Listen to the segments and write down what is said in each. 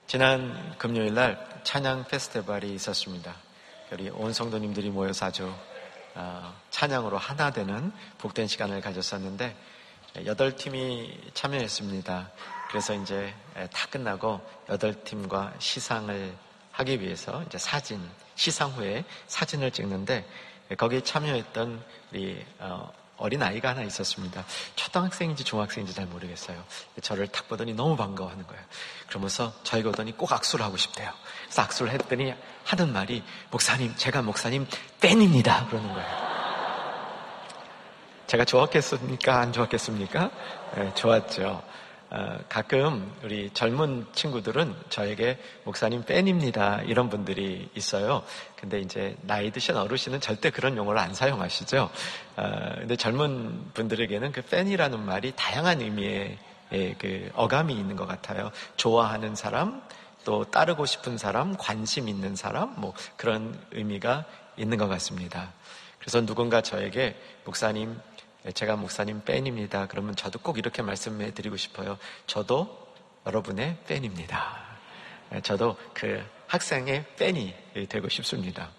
지난 금요일 날 찬양 페스티벌이 있었습니다. 우리 온 성도님들이 모여서 아주 찬양으로 하나 되는 복된 시간을 가졌었는데 8팀이 참여했습니다. 그래서 이제 다 끝나고 8팀과 시상을 하기 위해서 이제 시상 후에 사진을 찍는데 거기에 참여했던 우리 어린아이가 하나 있었습니다. 초등학생인지 중학생인지 잘 모르겠어요. 저를 딱 보더니 너무 반가워하는 거예요. 그러면서 저에게 오더니 꼭 악수를 하고 싶대요. 그래서 악수를 했더니 하는 말이 목사님, 제가 목사님 팬입니다. 그러는 거예요. 제가 좋았겠습니까? 안 좋았겠습니까? 네, 좋았죠. 가끔 우리 젊은 친구들은 저에게 목사님 팬입니다 이런 분들이 있어요. 근데 이제 나이 드신 어르신은 절대 그런 용어를 안 사용하시죠. 근데 젊은 분들에게는 그 팬이라는 말이 다양한 의미의 그 어감이 있는 것 같아요. 좋아하는 사람, 또 따르고 싶은 사람, 관심 있는 사람, 뭐 그런 의미가 있는 것 같습니다. 그래서 누군가 저에게 목사님, 제가 목사님 팬입니다. 그러면 저도 꼭 이렇게 말씀해 드리고 싶어요. 저도 여러분의 팬입니다. 저도 그 학생의 팬이 되고 싶습니다.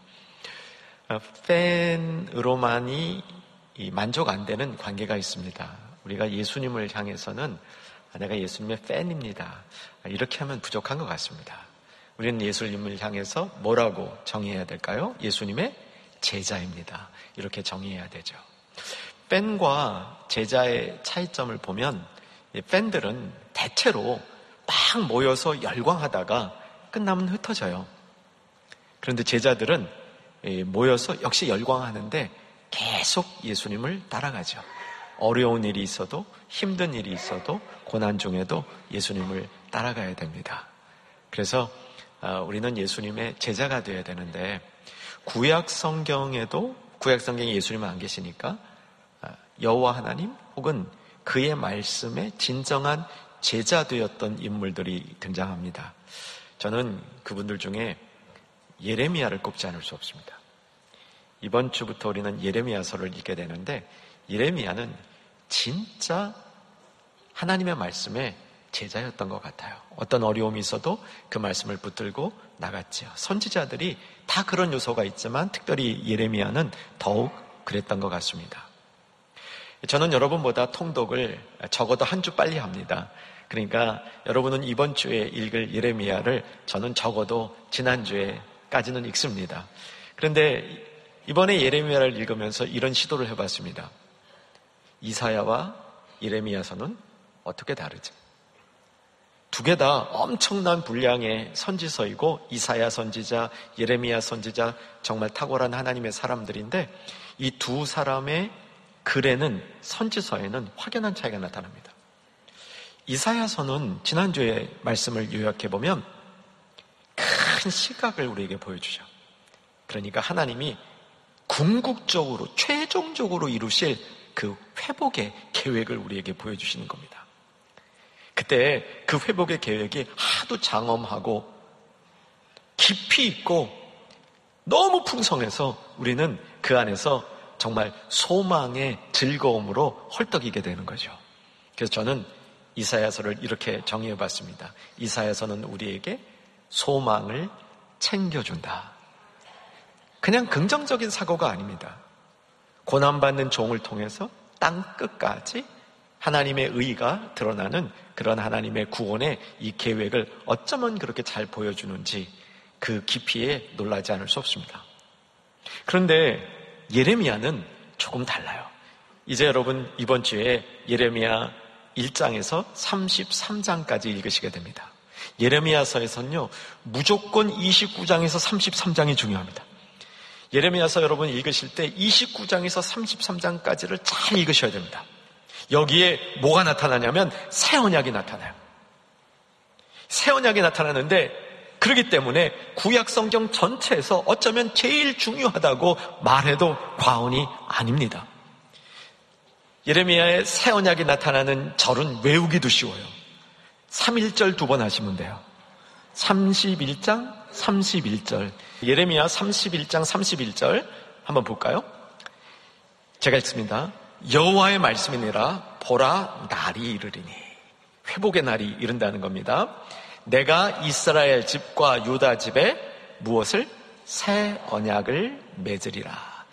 팬으로만이 만족 안 되는 관계가 있습니다. 우리가 예수님을 향해서는 내가 예수님의 팬입니다. 이렇게 하면 부족한 것 같습니다. 우리는 예수님을 향해서 뭐라고 정의해야 될까요? 예수님의 제자입니다. 이렇게 정의해야 되죠. 팬과 제자의 차이점을 보면 팬들은 대체로 막 모여서 열광하다가 끝나면 흩어져요. 그런데 제자들은 모여서 역시 열광하는데 계속 예수님을 따라가죠. 어려운 일이 있어도 힘든 일이 있어도 고난 중에도 예수님을 따라가야 됩니다. 그래서 우리는 예수님의 제자가 되어야 되는데 구약 성경에 예수님은 안 계시니까 여호와 하나님 혹은 그의 말씀에 진정한 제자 되었던 인물들이 등장합니다. 저는 그분들 중에 예레미야를 꼽지 않을 수 없습니다. 이번 주부터 우리는 예레미야서를 읽게 되는데 예레미야는 진짜 하나님의 말씀에 제자였던 것 같아요. 어떤 어려움이 있어도 그 말씀을 붙들고 나갔지요. 선지자들이 다 그런 요소가 있지만 특별히 예레미야는 더욱 그랬던 것 같습니다. 저는 여러분보다 통독을 적어도 한 주 빨리 합니다. 그러니까 여러분은 이번 주에 읽을 예레미야를 저는 적어도 지난주에까지는 읽습니다. 그런데 이번에 예레미야를 읽으면서 이런 시도를 해봤습니다. 이사야와 예레미야서는 어떻게 다르지? 두 개 다 엄청난 분량의 선지서이고 이사야 선지자, 예레미야 선지자 정말 탁월한 하나님의 사람들인데 이 두 사람의 글에는 선지서에는 확연한 차이가 나타납니다. 이사야서는 지난주에 말씀을 요약해보면 큰 시각을 우리에게 보여주죠. 그러니까 하나님이 궁극적으로 최종적으로 이루실 그 회복의 계획을 우리에게 보여주시는 겁니다. 그때 그 회복의 계획이 하도 장엄하고 깊이 있고 너무 풍성해서 우리는 그 안에서 정말 소망의 즐거움으로 헐떡이게 되는 거죠. 그래서 저는 이사야서를 이렇게 정의해 봤습니다. 이사야서는 우리에게 소망을 챙겨준다. 그냥 긍정적인 사고가 아닙니다. 고난받는 종을 통해서 땅 끝까지 하나님의 의가 드러나는 그런 하나님의 구원의 이 계획을 어쩌면 그렇게 잘 보여주는지 그 깊이에 놀라지 않을 수 없습니다. 그런데 예레미야는 조금 달라요. 이제 여러분 이번 주에 예레미야 1장에서 33장까지 읽으시게 됩니다. 예레미야서에서는요 무조건 29장에서 33장이 중요합니다. 예레미야서 여러분 읽으실 때 29장에서 33장까지를 잘 읽으셔야 됩니다. 여기에 뭐가 나타나냐면 새 언약이 나타나요. 새 언약이 나타나는데 그렇기 때문에 구약 성경 전체에서 어쩌면 제일 중요하다고 말해도 과언이 아닙니다. 예레미야의 새 언약이 나타나는 절은 외우기도 쉬워요. 3.1절 2번 하시면 돼요. 31장 31절. 예레미야 31장 31절 한번 볼까요? 제가 읽습니다. 여호와의 말씀이니라 보라 날이 이르리니. 회복의 날이 이른다는 겁니다. 내가 이스라엘 집과 유다 집에 무엇을? 새 언약을 맺으리라.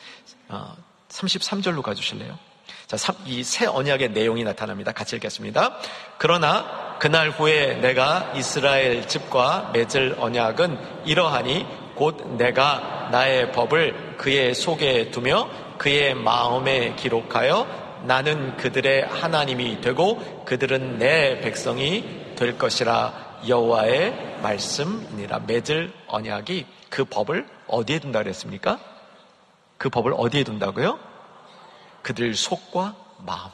33절로 가주실래요? 자, 이 새 언약의 내용이 나타납니다. 같이 읽겠습니다. 그러나 그날 후에 내가 이스라엘 집과 맺을 언약은 이러하니 곧 내가 나의 법을 그의 속에 두며 그의 마음에 기록하여 나는 그들의 하나님이 되고 그들은 내 백성이 될 것이라. 여호와의 말씀이니라. 맺을 언약이 그 법을 어디에 둔다 그랬습니까? 그 법을 어디에 둔다고요? 그들 속과 마음에.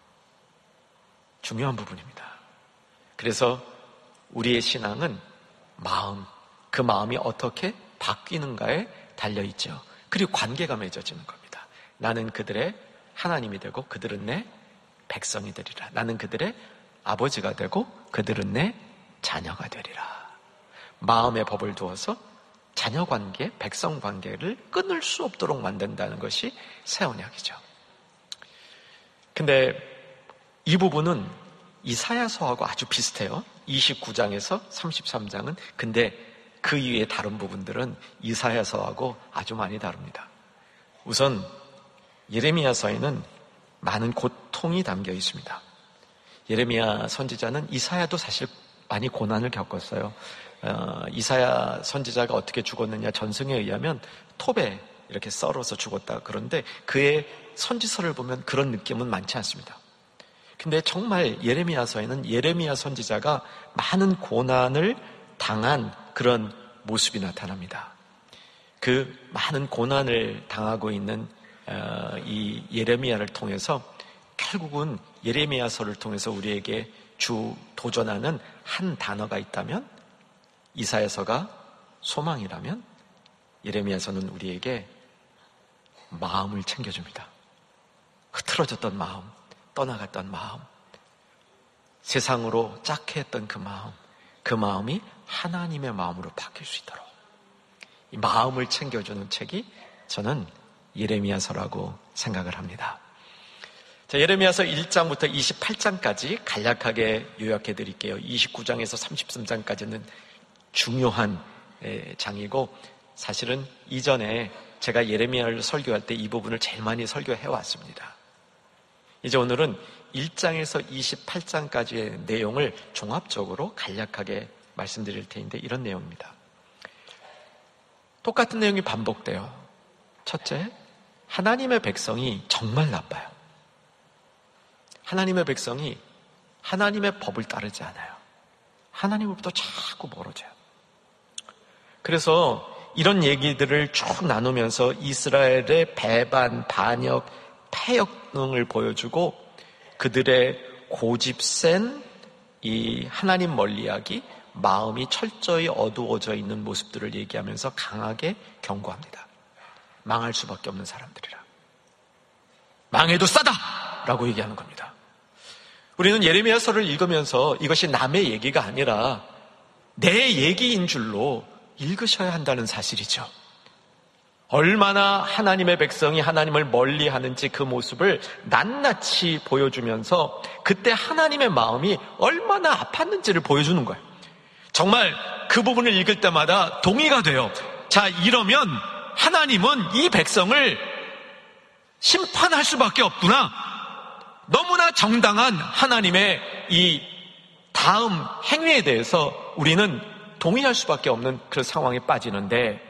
중요한 부분입니다. 그래서 우리의 신앙은 마음, 그 마음이 어떻게 바뀌는가에 달려있죠. 그리고 관계가 맺어지는 겁니다. 나는 그들의 하나님이 되고 그들은 내 백성이 되리라. 나는 그들의 아버지가 되고 그들은 내 자녀가 되리라. 마음의 법을 두어서 자녀 관계, 백성 관계를 끊을 수 없도록 만든다는 것이 새 언약이죠. 근데 이 부분은 이사야서하고 아주 비슷해요. 29장에서 33장은. 근데 그 이외의 다른 부분들은 이사야서하고 아주 많이 다릅니다. 우선 예레미야서에는 많은 고통이 담겨 있습니다. 예레미야 선지자는 이사야도 사실 많이 고난을 겪었어요. 이사야 선지자가 어떻게 죽었느냐, 전승에 의하면 톱에 이렇게 썰어서 죽었다. 그런데 그의 선지서를 보면 그런 느낌은 많지 않습니다. 근데 정말 예레미야서에는 예레미야 선지자가 많은 고난을 당한 그런 모습이 나타납니다. 그 많은 고난을 당하고 있는 이 예레미야를 통해서 결국은 예레미야서를 통해서 우리에게 도전하는 한 단어가 있다면, 이사야서가 소망이라면 예레미야서는 우리에게 마음을 챙겨줍니다. 흐트러졌던 마음, 떠나갔던 마음, 세상으로 짝해했던 그 마음이 하나님의 마음으로 바뀔 수 있도록 이 마음을 챙겨주는 책이 저는 예레미야서라고 생각을 합니다. 자, 예레미야서 1장부터 28장까지 간략하게 요약해 드릴게요. 29장에서 33장까지는 중요한 장이고, 사실은 이전에 제가 예레미야를 설교할 때 이 부분을 제일 많이 설교해 왔습니다. 이제 오늘은 1장에서 28장까지의 내용을 종합적으로 간략하게 말씀드릴 테인데, 이런 내용입니다. 똑같은 내용이 반복돼요. 첫째, 하나님의 백성이 정말 나빠요. 하나님의 백성이 하나님의 법을 따르지 않아요. 하나님으로부터 자꾸 멀어져요. 그래서 이런 얘기들을 쭉 나누면서 이스라엘의 배반, 반역, 패역 등을 보여주고 그들의 고집센 이 하나님 멀리하기, 마음이 철저히 어두워져 있는 모습들을 얘기하면서 강하게 경고합니다. 망할 수밖에 없는 사람들이라. 망해도 싸다! 라고 얘기하는 겁니다. 우리는 예레미야서를 읽으면서 이것이 남의 얘기가 아니라 내 얘기인 줄로 읽으셔야 한다는 사실이죠. 얼마나 하나님의 백성이 하나님을 멀리 하는지 그 모습을 낱낱이 보여주면서 그때 하나님의 마음이 얼마나 아팠는지를 보여주는 거예요. 정말 그 부분을 읽을 때마다 동의가 돼요. 자, 이러면 하나님은 이 백성을 심판할 수밖에 없구나. 너무나 정당한 하나님의 이 다음 행위에 대해서 우리는 동의할 수밖에 없는 그런 상황에 빠지는데,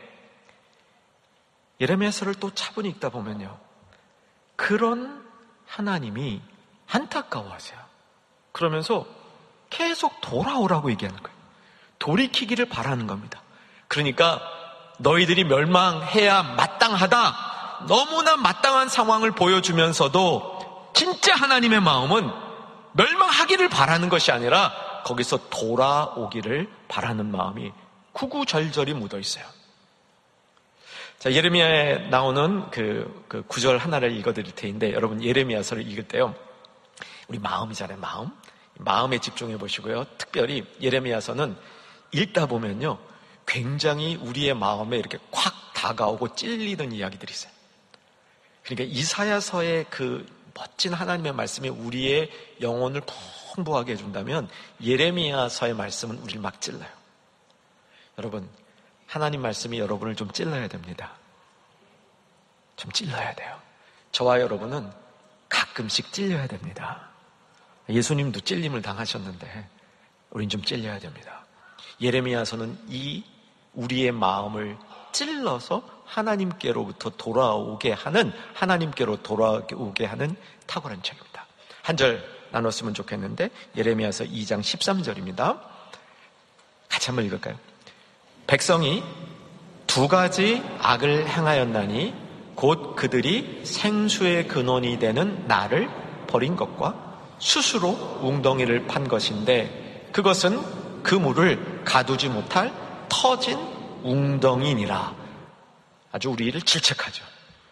예레미야서를 또 차분히 읽다 보면요, 그런 하나님이 안타까워하세요. 그러면서 계속 돌아오라고 얘기하는 거예요. 돌이키기를 바라는 겁니다. 그러니까 너희들이 멸망해야 마땅하다, 너무나 마땅한 상황을 보여주면서도 진짜 하나님의 마음은 멸망하기를 바라는 것이 아니라 거기서 돌아오기를 바라는 마음이 구구절절히 묻어 있어요. 자, 예레미야에 나오는 그 구절 하나를 읽어드릴 테인데, 여러분 예레미야서를 읽을 때요, 우리 마음이잖아요. 마음에 집중해 보시고요. 특별히 예레미야서는 읽다 보면요, 굉장히 우리의 마음에 이렇게 콱 다가오고 찔리는 이야기들이 있어요. 그러니까 이사야서의 그 멋진 하나님의 말씀이 우리의 영혼을 푹 풍부하게 해준다면 예레미야서의 말씀은 우리를 막 찔러요. 여러분, 하나님 말씀이 여러분을 좀 찔러야 됩니다. 좀 찔러야 돼요. 저와 여러분은 가끔씩 찔려야 됩니다. 예수님도 찔림을 당하셨는데 우린 좀 찔려야 됩니다. 예레미야서는 이 우리의 마음을 찔러서 하나님께로부터 돌아오게 하는, 하나님께로 돌아오게 하는 탁월한 책입니다. 한 절 나눴으면 좋겠는데 예레미야서 2장 13절입니다. 같이 한번 읽을까요? 백성이 두 가지 악을 행하였나니 곧 그들이 생수의 근원이 되는 나를 버린 것과 스스로 웅덩이를 판 것인데 그것은 그 물을 가두지 못할 터진 웅덩이니라. 아주 우리를 질책하죠.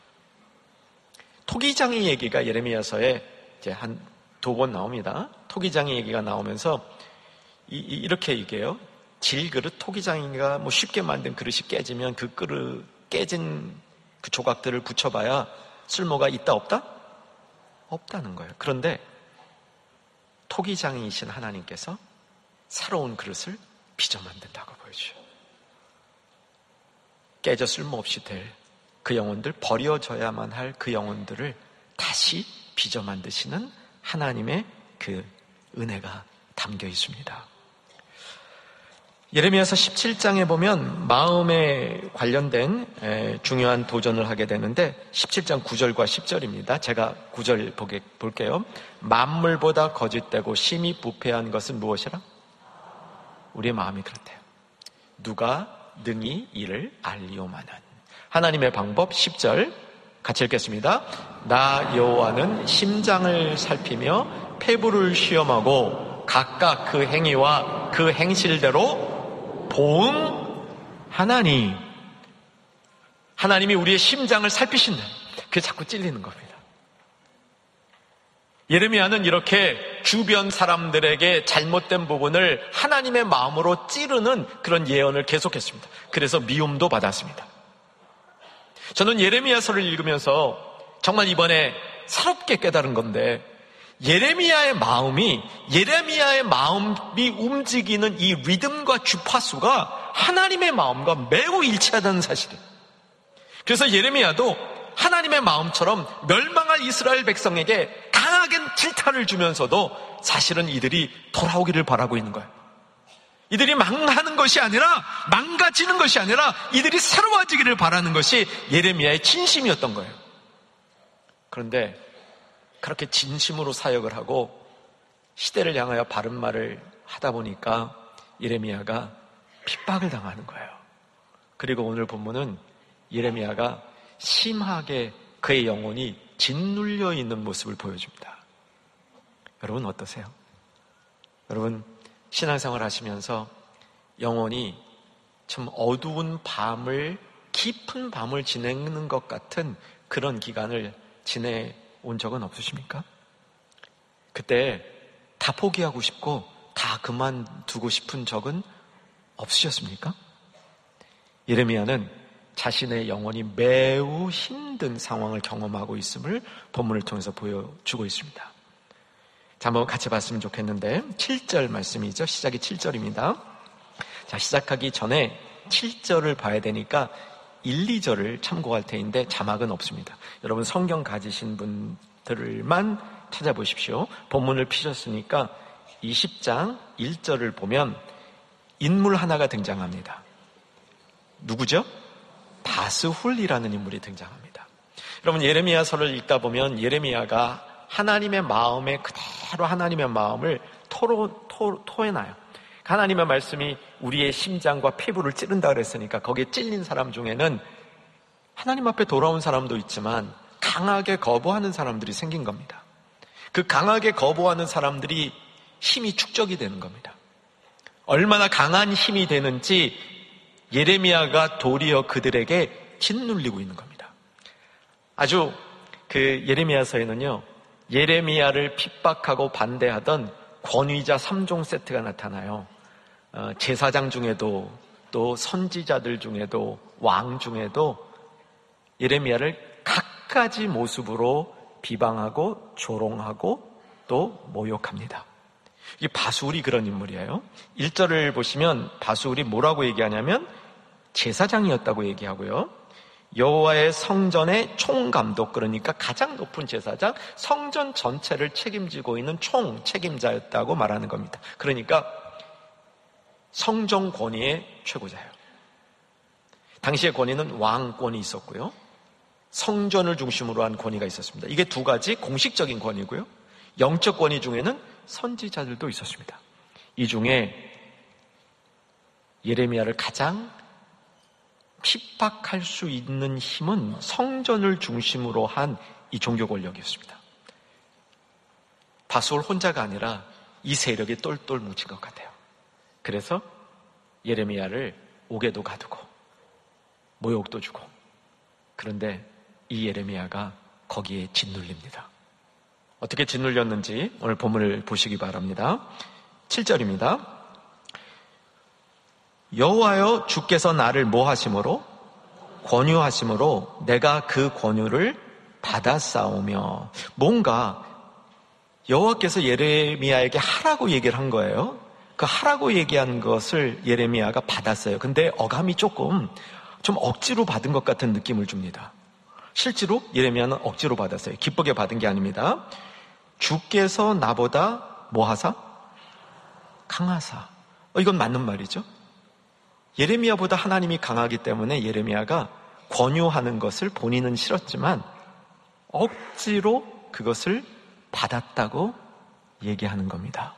토기장의 얘기가 예레미야서에 이제 한 2번 나옵니다. 토기장의 얘기가 나오면서 이렇게 얘기해요. 질그릇, 토기장이가 뭐 쉽게 만든 그릇이 깨지면 그 그릇 깨진 그 조각들을 붙여봐야 쓸모가 있다 없다? 없다는 거예요. 그런데 토기장이신 하나님께서 새로운 그릇을 빚어 만든다고 보여줘요. 깨져 쓸모없이 될 그 영혼들, 버려져야만 할 그 영혼들을 다시 빚어 만드시는 하나님의 그 은혜가 담겨 있습니다. 예레미야서 17장에 보면 마음에 관련된 중요한 도전을 하게 되는데 17장 9절과 10절입니다. 제가 9절 볼게요. 만물보다 거짓되고 심히 부패한 것은 무엇이라? 우리의 마음이 그렇대요. 누가 능히 이를 알리오마는. 하나님의 방법 10절 같이 읽겠습니다. 나 여호와는 심장을 살피며 폐부를 시험하고 각각 그 행위와 그 행실대로 보응하나니. 하나님이 우리의 심장을 살피신다. 그게 자꾸 찔리는 겁니다. 예레미야는 이렇게 주변 사람들에게 잘못된 부분을 하나님의 마음으로 찌르는 그런 예언을 계속했습니다. 그래서 미움도 받았습니다. 저는 예레미야서를 읽으면서 정말 이번에 새롭게 깨달은 건데 예레미야의 마음이 움직이는 이 리듬과 주파수가 하나님의 마음과 매우 일치하다는 사실이에요. 그래서 예레미야도 하나님의 마음처럼 멸망할 이스라엘 백성에게 강하게 질타를 주면서도 사실은 이들이 돌아오기를 바라고 있는 거예요. 이들이 망하는 것이 아니라, 망가지는 것이 아니라 이들이 새로워지기를 바라는 것이 예레미야의 진심이었던 거예요. 그런데 그렇게 진심으로 사역을 하고 시대를 향하여 바른 말을 하다 보니까 예레미야가 핍박을 당하는 거예요. 그리고 오늘 본문은 예레미야가 심하게 그의 영혼이 짓눌려 있는 모습을 보여줍니다. 여러분 어떠세요? 여러분 신앙생활 하시면서 영혼이 참 어두운 밤을, 깊은 밤을 지내는 것 같은 그런 기간을 지내온 적은 없으십니까? 그때 다 포기하고 싶고 다 그만두고 싶은 적은 없으셨습니까? 예레미야는 자신의 영혼이 매우 힘든 상황을 경험하고 있음을 본문을 통해서 보여주고 있습니다. 자, 한번 같이 봤으면 좋겠는데 7절 말씀이죠. 시작이 7절입니다. 자, 시작하기 전에 7절을 봐야 되니까 1, 2절을 참고할 테인데 자막은 없습니다. 여러분 성경 가지신 분들만 찾아보십시오. 본문을 피셨으니까 20장 1절을 보면 인물 하나가 등장합니다. 누구죠? 바스훌이라는 인물이 등장합니다. 여러분 예레미야서를 읽다 보면 예레미야가 하나님의 마음에 그대로 하나님의 마음을 토해놔요. 하나님의 말씀이 우리의 심장과 피부를 찌른다 그랬으니까 거기에 찔린 사람 중에는 하나님 앞에 돌아온 사람도 있지만 강하게 거부하는 사람들이 생긴 겁니다. 그 강하게 거부하는 사람들이 힘이 축적이 되는 겁니다. 얼마나 강한 힘이 되는지 예레미야가 도리어 그들에게 짓눌리고 있는 겁니다. 아주 그 예레미야서에는요, 예레미야를 핍박하고 반대하던 권위자 3종 세트가 나타나요. 제사장 중에도 또 선지자들 중에도 왕 중에도 예레미야를 각가지 모습으로 비방하고 조롱하고 또 모욕합니다. 이 바수울이 그런 인물이에요. 1절을 보시면 바수울이 뭐라고 얘기하냐면 제사장이었다고 얘기하고요. 여호와의 성전의 총감독, 그러니까 가장 높은 제사장, 성전 전체를 책임지고 있는 총 책임자였다고 말하는 겁니다. 그러니까 성전 권위의 최고자예요. 당시의 권위는 왕권이 있었고요, 성전을 중심으로 한 권위가 있었습니다. 이게 두 가지 공식적인 권위고요, 영적 권위 중에는 선지자들도 있었습니다. 이 중에 예레미야를 가장 핍박할 수 있는 힘은 성전을 중심으로 한 이 종교 권력이었습니다. 바수올 혼자가 아니라 이 세력이 똘똘 뭉친 것 같아요. 그래서 예레미야를 옥에도 가두고 모욕도 주고, 그런데 이 예레미야가 거기에 짓눌립니다. 어떻게 짓눌렸는지 오늘 본문을 보시기 바랍니다. 7절입니다. 여호와여, 주께서 나를 뭐 하심으로? 권유하심으로 내가 그 권유를 받았사오며. 뭔가 여호와께서 예레미야에게 하라고 얘기를 한 거예요. 그 하라고 얘기한 것을 예레미야가 받았어요. 근데 어감이 조금 좀 억지로 받은 것 같은 느낌을 줍니다. 실제로 예레미야는 억지로 받았어요. 기쁘게 받은 게 아닙니다. 주께서 나보다 뭐 하사? 강하사. 이건 맞는 말이죠. 예레미야보다 하나님이 강하기 때문에 예레미야가 권유하는 것을 본인은 싫었지만 억지로 그것을 받았다고 얘기하는 겁니다.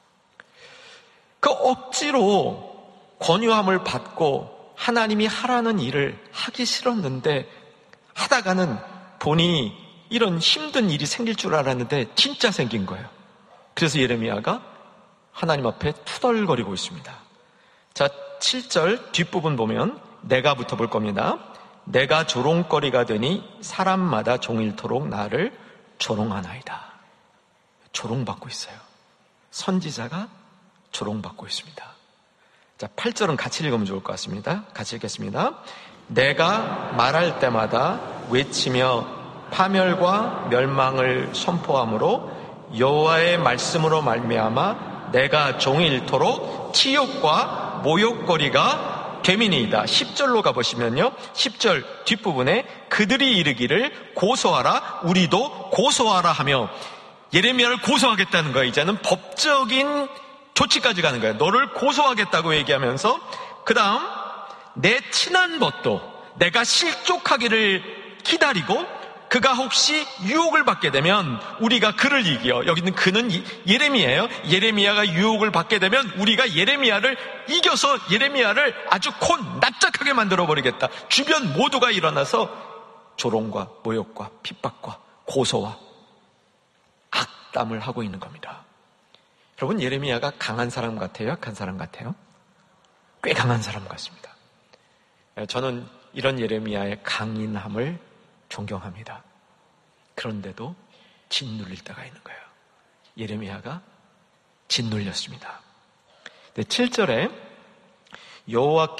그 억지로 권유함을 받고 하나님이 하라는 일을 하기 싫었는데 하다가는 보니 이런 힘든 일이 생길 줄 알았는데 진짜 생긴 거예요. 그래서 예레미야가 하나님 앞에 투덜거리고 있습니다. 자, 7절 뒷부분 보면 내가 붙어볼 겁니다. 내가 조롱거리가 되니 사람마다 종일토록 나를 조롱하나이다. 조롱받고 있어요. 선지자가 조롱받고 있습니다. 자, 8절은 같이 읽으면 좋을 것 같습니다. 같이 읽겠습니다. 내가 말할 때마다 외치며 파멸과 멸망을 선포함으로 여호와의 말씀으로 말미암아 내가 종일토록 치욕과 모욕거리가 되미니이다. 10절로 가보시면요, 10절 뒷부분에 그들이 이르기를 고소하라, 우리도 고소하라 하며 예레미야를 고소하겠다는 거예요. 이제는 법적인 조치까지 가는 거예요. 너를 고소하겠다고 얘기하면서 그 다음 내 친한 벗도 내가 실족하기를 기다리고 그가 혹시 유혹을 받게 되면 우리가 그를 이겨. 여기는 그는 예레미야예요. 예레미야가 유혹을 받게 되면 우리가 예레미야를 이겨서 예레미야를 아주 납작하게 만들어버리겠다. 주변 모두가 일어나서 조롱과 모욕과 핍박과 고소와 악담을 하고 있는 겁니다. 여러분, 예레미야가 강한 사람 같아요? 약한 사람 같아요? 꽤 강한 사람 같습니다. 저는 이런 예레미야의 강인함을 존경합니다. 그런데도 짓눌릴 때가 있는 거예요. 예레미야가 짓눌렸습니다. 7절에 여호와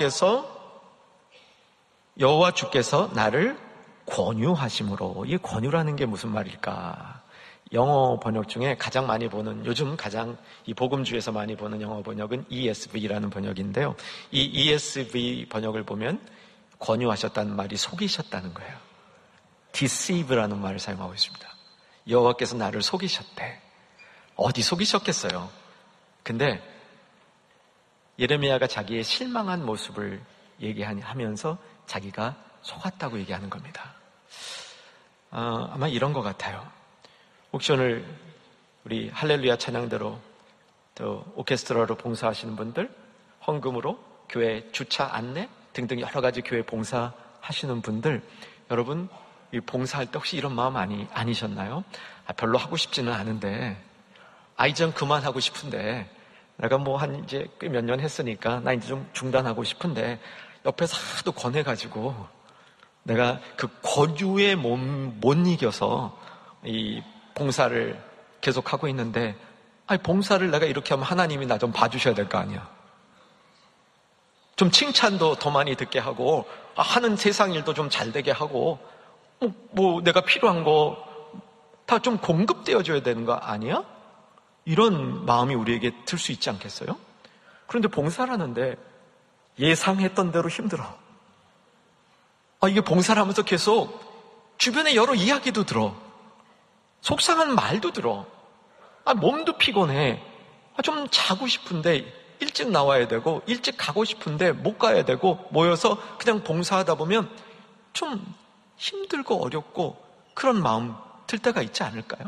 주께서 나를 권유하심으로, 이 권유라는 게 무슨 말일까? 영어 번역 중에 가장 많이 보는, 요즘 가장 이 복음주에서 많이 보는 영어 번역은 ESV라는 번역인데요. 이 ESV 번역을 보면 권유하셨다는 말이 속이셨다는 거예요. deceive라는 말을 사용하고 있습니다. 여호와께서 나를 속이셨대. 어디 속이셨겠어요? 근데 예레미야가 자기의 실망한 모습을 얘기하면서 자기가 속았다고 얘기하는 겁니다. 아마 이런 것 같아요. 혹시 오늘 우리 할렐루야 찬양대로 또 오케스트라로 봉사하시는 분들, 헌금으로 교회 주차 안내 등등 여러 가지 교회 봉사하시는 분들, 여러분 이 봉사할 때 혹시 이런 마음 아니셨나요? 별로 하고 싶지는 않은데, 이제 그만하고 싶은데, 내가 뭐 이제 꽤 몇 년 했으니까 나 이제 좀 중단하고 싶은데, 옆에서 하도 권해가지고 내가 그 권유에 못 이겨서 이 봉사를 계속하고 있는데, 봉사를 내가 이렇게 하면 하나님이 나 좀 봐주셔야 될 거 아니야. 좀 칭찬도 더 많이 듣게 하고, 하는 세상 일도 좀 잘 되게 하고, 뭐 내가 필요한 거 다 좀 공급되어줘야 되는 거 아니야? 이런 마음이 우리에게 들 수 있지 않겠어요? 그런데 봉사를 하는데 예상했던 대로 힘들어. 이게 봉사를 하면서 계속 주변에 여러 이야기도 들어. 속상한 말도 들어. 몸도 피곤해. 좀 자고 싶은데 일찍 나와야 되고 일찍 가고 싶은데 못 가야 되고 모여서 그냥 봉사하다 보면 좀 힘들고 어렵고 그런 마음 들 때가 있지 않을까요?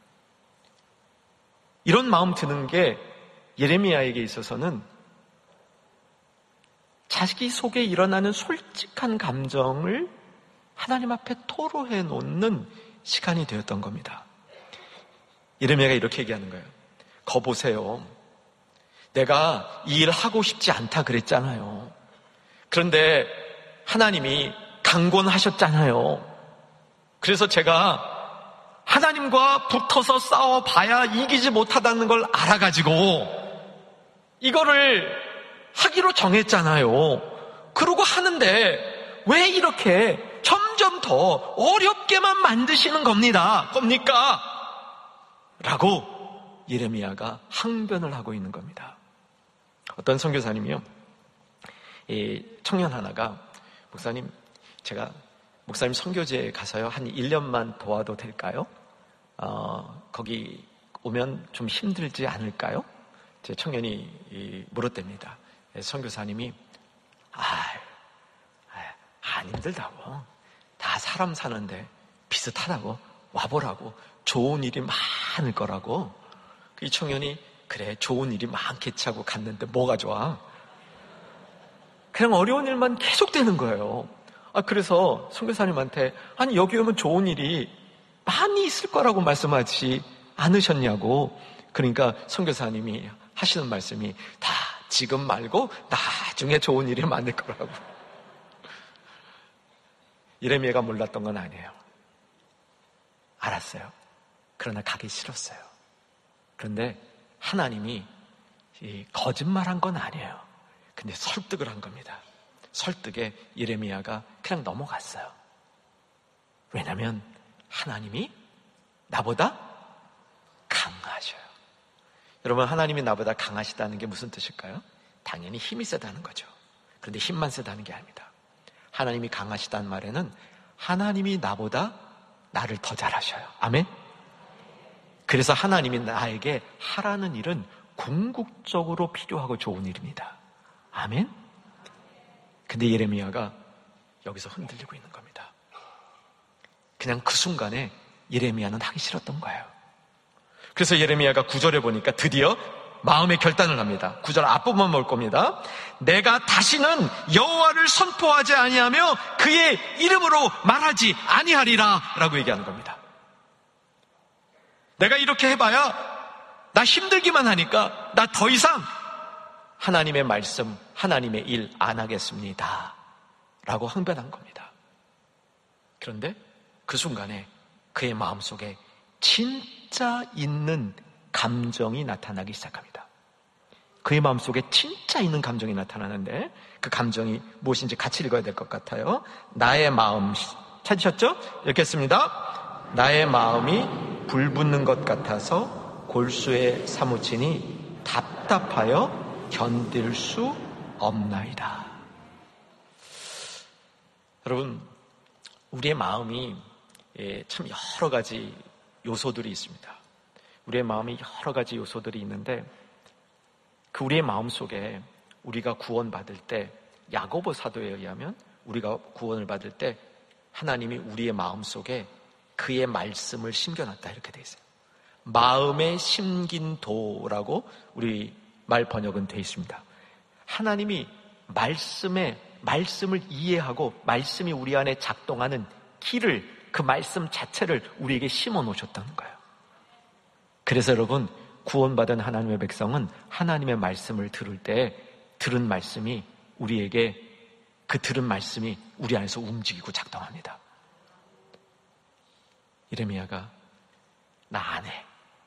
이런 마음 드는 게 예레미야에게 있어서는 자기 속에 일어나는 솔직한 감정을 하나님 앞에 토로해 놓는 시간이 되었던 겁니다. 예레미야가 이렇게 얘기하는 거예요. 거 보세요. 내가 이 일 하고 싶지 않다 그랬잖아요. 그런데 하나님이 강권하셨잖아요. 그래서 제가 하나님과 붙어서 싸워봐야 이기지 못하다는 걸 알아가지고 이거를 하기로 정했잖아요. 그러고 하는데 왜 이렇게 점점 더 어렵게만 만드시는 겁니까? 라고 예레미야가 항변을 하고 있는 겁니다. 어떤 선교사님이요, 이 청년 하나가 목사님, 제가 목사님 선교지에 가서요 한 1년만 도와도 될까요? 거기 오면 좀 힘들지 않을까요? 제 청년이 물었답니다. 선교사님이 안 힘들다고, 다 사람 사는데 비슷하다고, 와보라고, 좋은 일이 많을 거라고. 이 청년이 그래 좋은 일이 많겠지 하고 갔는데 뭐가 좋아? 그냥 어려운 일만 계속되는 거예요. 그래서 선교사님한테 아니 여기 오면 좋은 일이 많이 있을 거라고 말씀하지 않으셨냐고. 그러니까 선교사님이 하시는 말씀이 다 지금 말고 나중에 좋은 일이 많을 거라고. 예레미야가 몰랐던 건 아니에요. 알았어요. 그러나 가기 싫었어요. 그런데 하나님이 거짓말한 건 아니에요. 근데 설득을 한 겁니다. 설득에 예레미야가 그냥 넘어갔어요. 왜냐하면 하나님이 나보다 강하셔요. 여러분, 하나님이 나보다 강하시다는 게 무슨 뜻일까요? 당연히 힘이 세다는 거죠. 그런데 힘만 세다는 게 아닙니다. 하나님이 강하시다는 말에는 하나님이 나보다 나를 더 잘하셔요. 아멘? 그래서 하나님이 나에게 하라는 일은 궁극적으로 필요하고 좋은 일입니다. 아멘? 근데 예레미야가 여기서 흔들리고 있는 겁니다. 그냥 그 순간에 예레미야는 하기 싫었던 거예요. 그래서 예레미야가 9절에 보니까 드디어 마음의 결단을 합니다. 9절 앞부분만 볼 겁니다. 내가 다시는 여호와를 선포하지 아니하며 그의 이름으로 말하지 아니하리라 라고 얘기하는 겁니다. 내가 이렇게 해봐야 나 힘들기만 하니까 나 더 이상 하나님의 말씀, 하나님의 일 안 하겠습니다 라고 항변한 겁니다. 그런데 그 순간에 그의 마음속에 진짜 있는 감정이 나타나기 시작합니다. 그의 마음속에 진짜 있는 감정이 나타나는데 그 감정이 무엇인지 같이 읽어야 될 것 같아요. 나의 마음, 찾으셨죠? 읽겠습니다. 나의 마음이 불붙는 것 같아서 골수에 사무치니 답답하여 견딜 수 없나이다. 여러분, 우리의 마음이 참 여러 가지 요소들이 있습니다. 우리의 마음이 여러 가지 요소들이 있는데 그 우리의 마음 속에 우리가 구원받을 때 야고보 사도에 의하면 우리가 구원을 받을 때 하나님이 우리의 마음 속에 그의 말씀을 심겨놨다 이렇게 돼 있어요. 마음에 심긴 도라고 우리 말 번역은 돼 있습니다. 하나님이 말씀을 이해하고 말씀이 우리 안에 작동하는 길을, 그 말씀 자체를 우리에게 심어 놓으셨다는 거예요. 그래서 여러분, 구원받은 하나님의 백성은 하나님의 말씀을 들을 때 들은 말씀이 우리에게, 그 들은 말씀이 우리 안에서 움직이고 작동합니다. 예레미야가 나 안 해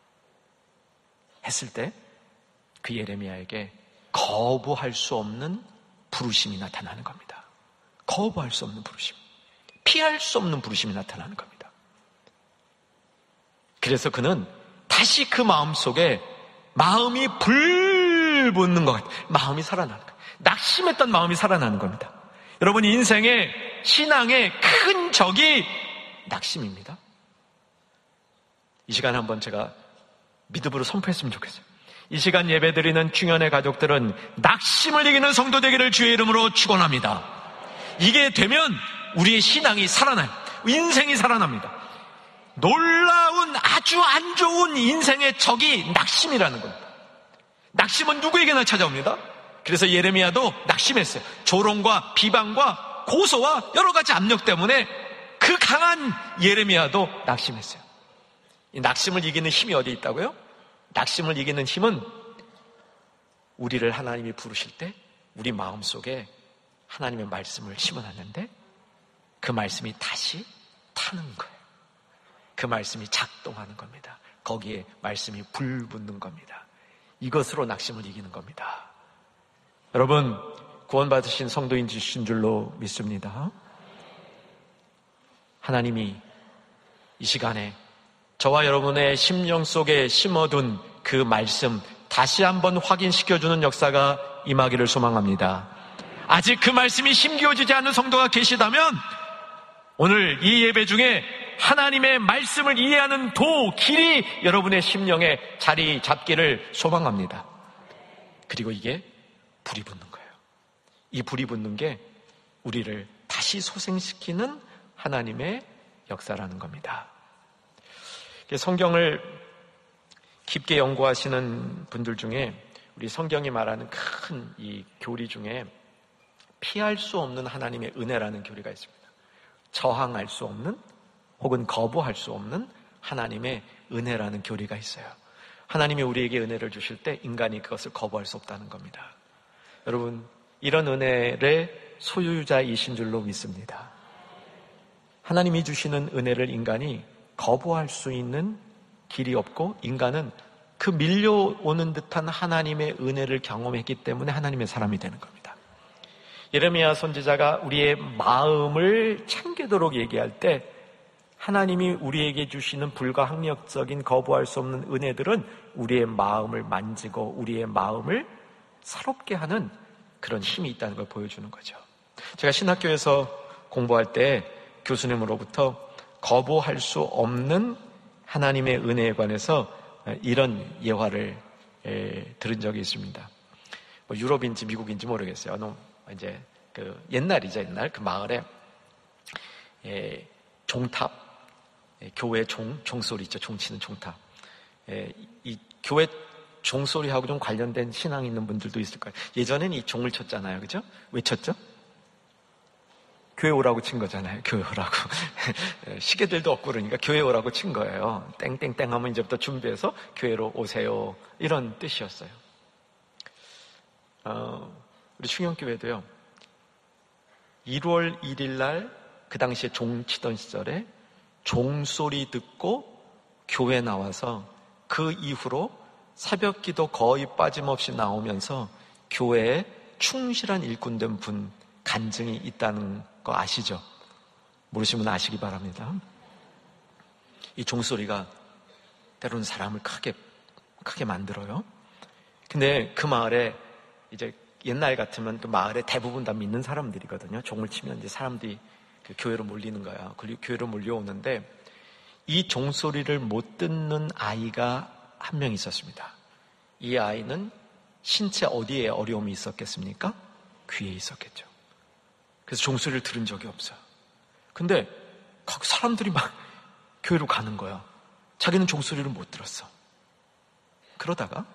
했을 때 그 예레미야에게 거부할 수 없는 부르심이 나타나는 겁니다. 거부할 수 없는 부르심, 피할 수 없는 부르심이 나타나는 겁니다. 그래서 그는 다시 그 마음속에 마음이 불붙는 것 같아요. 마음이 살아나는 거예요. 낙심했던 마음이 살아나는 겁니다. 여러분, 인생의 신앙의 큰 적이 낙심입니다. 이 시간 한번 제가 믿음으로 선포했으면 좋겠어요. 이 시간 예배드리는 중현의 가족들은 낙심을 이기는 성도 되기를 주의 이름으로 축원합니다. 이게 되면 우리의 신앙이 살아나요. 인생이 살아납니다. 놀라운 아주 안 좋은 인생의 적이 낙심이라는 겁니다. 낙심은 누구에게나 찾아옵니다. 그래서 예레미야도 낙심했어요. 조롱과 비방과 고소와 여러 가지 압력 때문에 그 강한 예레미야도 낙심했어요. 이 낙심을 이기는 힘이 어디 있다고요? 낙심을 이기는 힘은 우리를 하나님이 부르실 때 우리 마음속에 하나님의 말씀을 심어놨는데 그 말씀이 다시 타는 거예요. 그 말씀이 작동하는 겁니다. 거기에 말씀이 불붙는 겁니다. 이것으로 낙심을 이기는 겁니다. 여러분, 구원받으신 성도인이신 줄로 믿습니다. 하나님이 이 시간에 저와 여러분의 심령 속에 심어둔 그 말씀 다시 한번 확인시켜주는 역사가 임하기를 소망합니다. 아직 그 말씀이 심겨지지 않은 성도가 계시다면 오늘 이 예배 중에 하나님의 말씀을 이해하는 길이 여러분의 심령에 자리 잡기를 소망합니다. 그리고 이게 불이 붙는 거예요. 이 불이 붙는 게 우리를 다시 소생시키는 하나님의 역사라는 겁니다. 성경을 깊게 연구하시는 분들 중에 우리 성경이 말하는 큰 이 교리 중에 피할 수 없는 하나님의 은혜라는 교리가 있습니다. 저항할 수 없는 혹은 거부할 수 없는 하나님의 은혜라는 교리가 있어요. 하나님이 우리에게 은혜를 주실 때 인간이 그것을 거부할 수 없다는 겁니다. 여러분, 이런 은혜의 소유자이신 줄로 믿습니다. 하나님이 주시는 은혜를 인간이 거부할 수 있는 길이 없고 인간은 그 밀려오는 듯한 하나님의 은혜를 경험했기 때문에 하나님의 사람이 되는 겁니다. 예레미야 선지자가 우리의 마음을 챙기도록 얘기할 때 하나님이 우리에게 주시는 불가항력적인 거부할 수 없는 은혜들은 우리의 마음을 만지고 우리의 마음을 새롭게 하는 그런 힘이 있다는 걸 보여주는 거죠. 제가 신학교에서 공부할 때 교수님으로부터 거부할 수 없는 하나님의 은혜에 관해서 이런 예화를 들은 적이 있습니다. 뭐 유럽인지 미국인지 모르겠어요. 이제 그 옛날이죠, 옛날 그 마을에 종탑, 교회 종소리 있죠, 종치는 종탑. 이 교회 종소리하고 좀 관련된 신앙이 있는 분들도 있을 거예요. 예전엔 이 종을 쳤잖아요, 그죠? 왜 쳤죠? 교회 오라고 친 거잖아요. 교회 오라고. 시계들도 없고 그러니까 교회 오라고 친 거예요. 땡땡땡 하면 이제부터 준비해서 교회로 오세요. 이런 뜻이었어요. 우리 충영교회도요. 1월 1일 날 그 당시에 종 치던 시절에 종소리 듣고 교회 나와서 그 이후로 새벽 기도 거의 빠짐없이 나오면서 교회에 충실한 일꾼된 분 간증이 있다는 거 아시죠? 모르시면 아시기 바랍니다. 이 종소리가 때로는 사람을 크게 만들어요. 근데 그 마을에 이제 옛날 같으면 또 마을에 대부분 다 믿는 사람들이거든요. 종을 치면 이제 사람들이 그 교회로 몰리는 거야. 그리고 교회로 몰려오는데 이 종소리를 못 듣는 아이가 한 명 있었습니다. 이 아이는 신체 어디에 어려움이 있었겠습니까? 귀에 있었겠죠. 그래서 종소리를 들은 적이 없어요. 근데 사람들이 막 교회로 가는 거야. 자기는 종소리를 못 들었어. 그러다가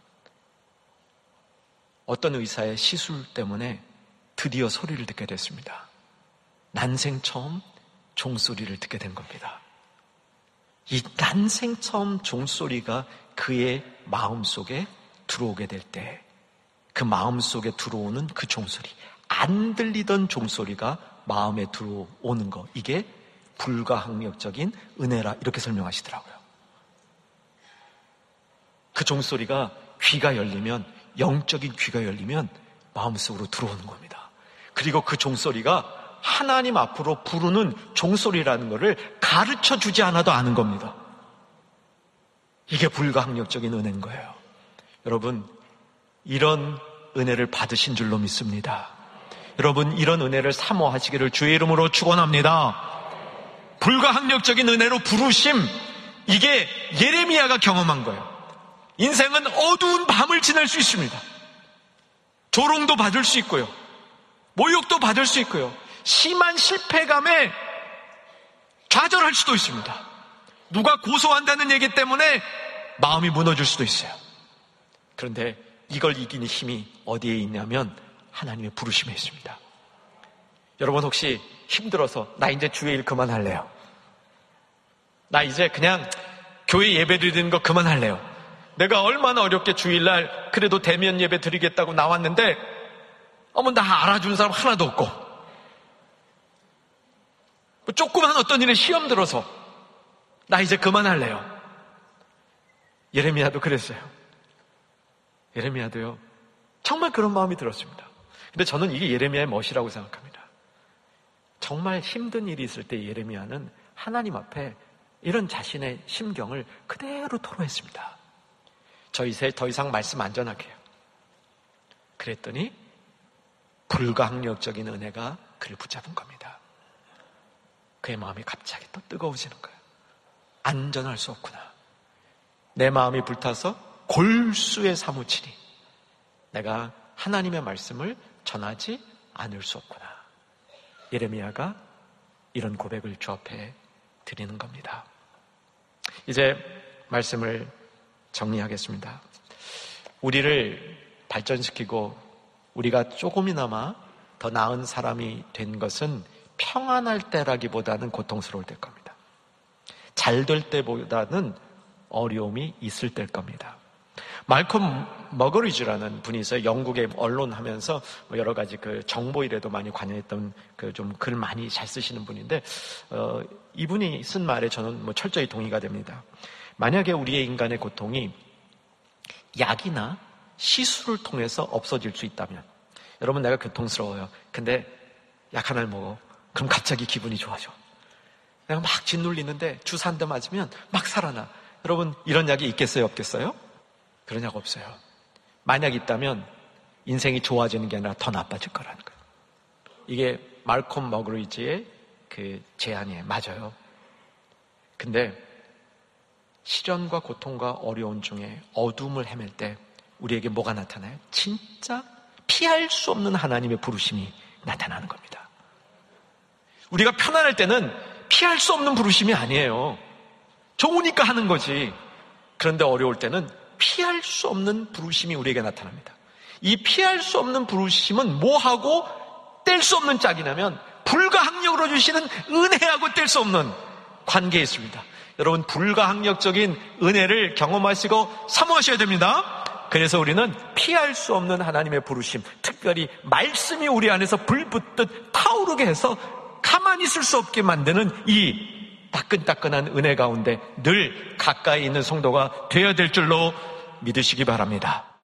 어떤 의사의 시술 때문에 드디어 소리를 듣게 됐습니다. 난생 처음 종소리를 듣게 된 겁니다. 이 난생 처음 종소리가 그의 마음속에 들어오게 될 때 그 마음속에 들어오는 그 종소리, 안 들리던 종소리가 마음에 들어오는 거, 이게 불가항력적인 은혜라 이렇게 설명하시더라고요. 그 종소리가 귀가 열리면, 영적인 귀가 열리면 마음속으로 들어오는 겁니다. 그리고 그 종소리가 하나님 앞으로 부르는 종소리라는 것을 가르쳐 주지 않아도 아는 겁니다. 이게 불가항력적인 은혜인 거예요. 여러분, 이런 은혜를 받으신 줄로 믿습니다. 여러분, 이런 은혜를 사모하시기를 주의 이름으로 축원합니다. 불가항력적인 은혜로 부르심, 이게 예레미야가 경험한 거예요. 인생은 어두운 밤을 지낼 수 있습니다. 조롱도 받을 수 있고요, 모욕도 받을 수 있고요, 심한 실패감에 좌절할 수도 있습니다. 누가 고소한다는 얘기 때문에 마음이 무너질 수도 있어요. 그런데 이걸 이기는 힘이 어디에 있냐면 하나님의 부르심에 있습니다. 여러분, 혹시 힘들어서 나 이제 주의 일 그만할래요, 나 이제 그냥 교회 예배 드리는 거 그만할래요, 내가 얼마나 어렵게 주일날 그래도 대면 예배 드리겠다고 나왔는데 나 알아주는 사람 하나도 없고, 조그만 어떤 일에 시험 들어서 나 이제 그만할래요. 예레미야도 그랬어요. 예레미야도요, 정말 그런 마음이 들었습니다. 근데 저는 이게 예레미야의 멋이라고 생각합니다. 정말 힘든 일이 있을 때 예레미야는 하나님 앞에 이런 자신의 심경을 그대로 토로했습니다. 저 이제 더 이상 말씀 안 전할게요. 그랬더니 불가항력적인 은혜가 그를 붙잡은 겁니다. 그의 마음이 갑자기 또 뜨거워지는 거예요. 안전할 수 없구나. 내 마음이 불타서 골수에 사무치니 내가 하나님의 말씀을 전하지 않을 수 없구나. 예레미야가 이런 고백을 주 앞에 드리는 겁니다. 이제 말씀을 정리하겠습니다. 우리를 발전시키고 우리가 조금이나마 더 나은 사람이 된 것은 평안할 때라기보다는 고통스러울 때일 겁니다. 잘 될 때보다는 어려움이 있을 때일 겁니다. 말콤 머거리즈라는 분이 있어요. 영국의 언론 하면서 여러 가지 그 정보일에도 많이 관여했던 그 좀 글 많이 잘 쓰시는 분인데, 이분이 쓴 말에 저는 철저히 동의가 됩니다. 만약에 우리의 인간의 고통이 약이나 시술을 통해서 없어질 수 있다면, 여러분, 내가 고통스러워요. 근데 약 하나를 먹어. 그럼 갑자기 기분이 좋아져. 내가 막 짓눌리는데 주사 한 대 맞으면 막 살아나. 여러분, 이런 약이 있겠어요, 없겠어요? 그런 약 없어요. 만약 있다면 인생이 좋아지는 게 아니라 더 나빠질 거라는 거예요. 이게 말콤 머그리지의 그 제안이에요. 맞아요. 근데 시련과 고통과 어려움 중에 어둠을 헤맬 때 우리에게 뭐가 나타나요? 진짜 피할 수 없는 하나님의 부르심이 나타나는 겁니다. 우리가 편안할 때는 피할 수 없는 부르심이 아니에요. 좋으니까 하는 거지. 그런데 어려울 때는 피할 수 없는 부르심이 우리에게 나타납니다. 이 피할 수 없는 부르심은 뭐하고 뗄 수 없는 짝이냐면 불가항력으로 주시는 은혜하고 뗄 수 없는 관계에 있습니다. 여러분, 불가항력적인 은혜를 경험하시고 사모하셔야 됩니다. 그래서 우리는 피할 수 없는 하나님의 부르심, 특별히 말씀이 우리 안에서 불 붙듯 타오르게 해서 가만히 있을 수 없게 만드는 이 따끈따끈한 은혜 가운데 늘 가까이 있는 성도가 되어야 될 줄로 믿으시기 바랍니다.